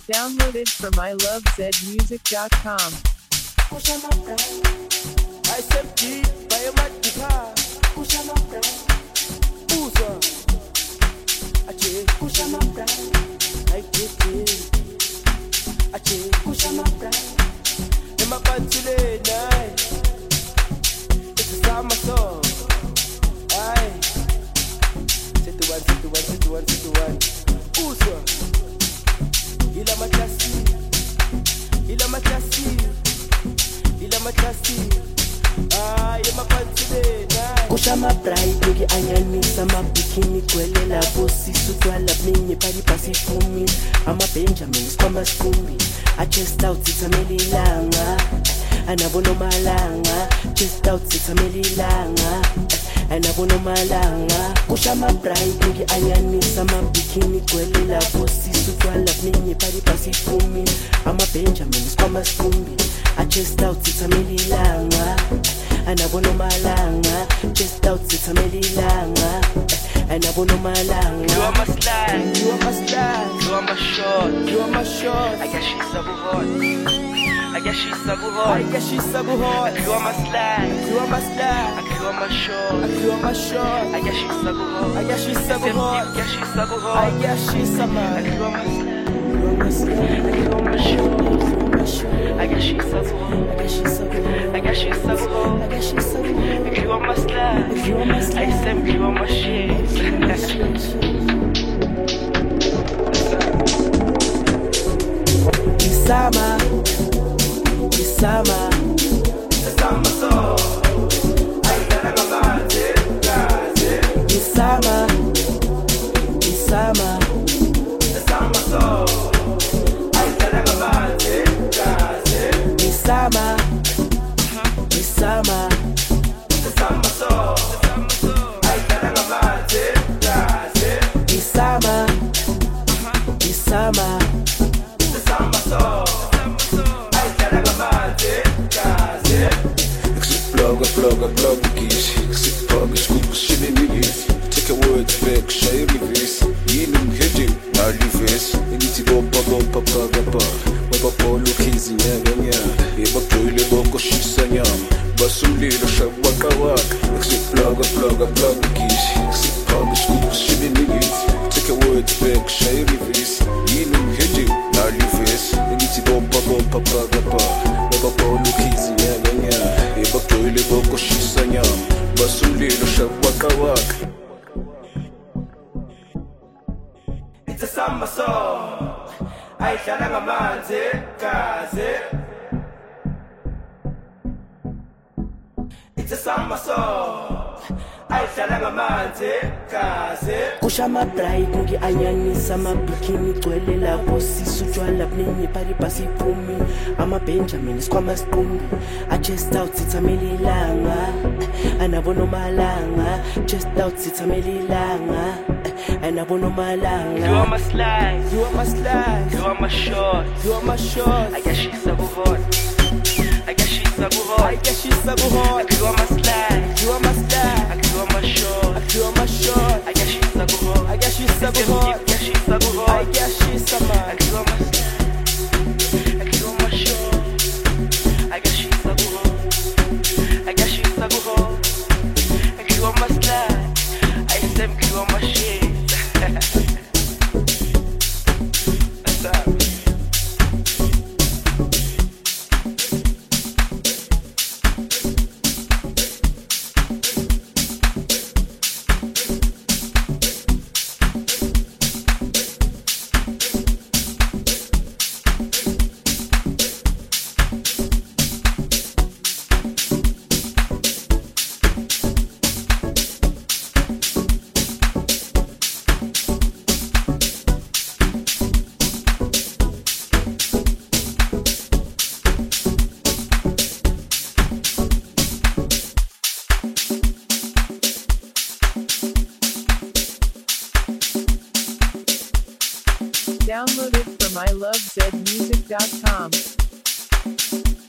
Downloaded from ilovezmusic.com. I said deep by a matika. Uza. Ache. I get it. Ache. Emma Pantule night. It's a summer song. Aye. Sit to one. Uza. Ila matasi. Emma Pantule night. Kusha mabright ngi anyanisa mabikini kwelela bosisu twala minye pali pasifumi ama Benjamins kwa maskumbi I chest out sitamelilanga anabono malanga chest out sitamelilanga anabono malanga kusha mabright ngi anyanisa mabikini kwelela bosisu twala minye pali pasifumi ama Benjamins kwa maskumbi I chest out sitamelilanga anabono malanga chest out sitamelilanga anabono malanga You are my slide, You are my slide. you are my short. You are my short. I guess she's so hot. I guess she's so I hot. guess she's so hot. You are my slide, You are my slide. you are my short. You are my short. I guess she's so hot. I guess she's so hot. I guess she's so I hot. guess she's so hot. You are my slide, You are my slide. you are my short. My short. I guess she's so hot. I guess she's so hot. I guess she's so I hot. guess she's so hot. You are my slide, You are my I slide. said you are my shit. Isama Summer song. I got a bad Isama The summer song. I got a bad Isama The summer song. I got a bad Isama The summer song. I got a bad Plug kies. Ik zit pakken, scoop, shit in de hit. Take a word back, share me this. Yinum hedi, na lives. Initi bopa. Wapa look easy, nya. Eba toile boko shisanyam. Basumlilo shabaka waka. Ik zit plug kies. Ik zit pakken, scoop, shit in de hit. Take a word back, share me this. Yinum hedi, na lives. Initi bopa. Wapa look easy, nya. Eba toile boko shisanyam. Basumlilo shabaka waka. It's a summer song. I got a kaze. It's a summer song. I got a kaze. kusha mabright ngi anyanisa mabikini kwelela bosisu twala minye pali pasifumi ama Benjamins kwa maskumbi I chest out sitamelilanga anabono malanga chest out sitamelilanga anabono malanga You are my slide, You are my slide. you are my short. You are my short. I guess she's so hot. I guess she's so I hot. guess she's so hot. You are my slide, You are my slide. you are my short. You are my short. I guess she's so hot. I guess she's so hot. I guess she's so I hot. guess she's so hot. You are my slide, you are my short. I guess she's so hot. I guess she's so hot. You are my slide. I said you are my shit. That's up. Downloaded from ilovezmusic.com.